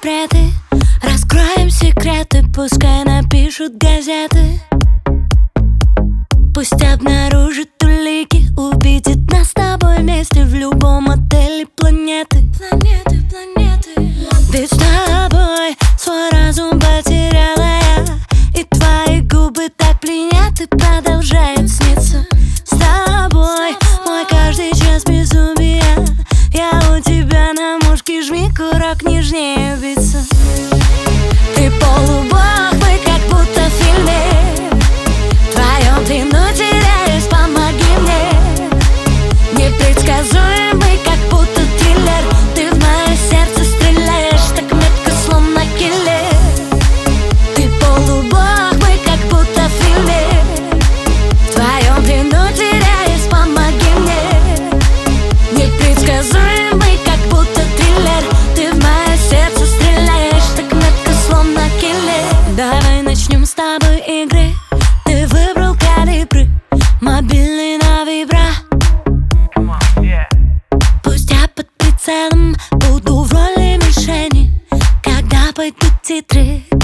секреты, раскроем секреты, пускай напишут газеты. Пусть обнаружит улики, увидит нас с тобой вместе в любом отеле планеты. Ведь с тобой свой разум потеряла я, и твои губы так пленят и продолжают сниться. С тобой мой каждый час безумия, я у тебя на мушке, жми курок, нежнее биться. Ты полубог, мы как будто в фильме, вдвоем плену теряюсь, помоги мне. Непредсказуемый, как будто триллер, ты в мое сердце стреляешь так метко, словно киллер. Ты полубог, мы как будто в фильме, вдвоем плену теряюсь, помоги мне. Непредсказуемый, как будто триллер, ты в мое сердце стреляешь так метко, словно киллер. Давай начнем с тобой игры. Ты выбрал калибры, мобильный на вибра. Пусть я под прицелом буду в роли мишени, когда пойдут титры.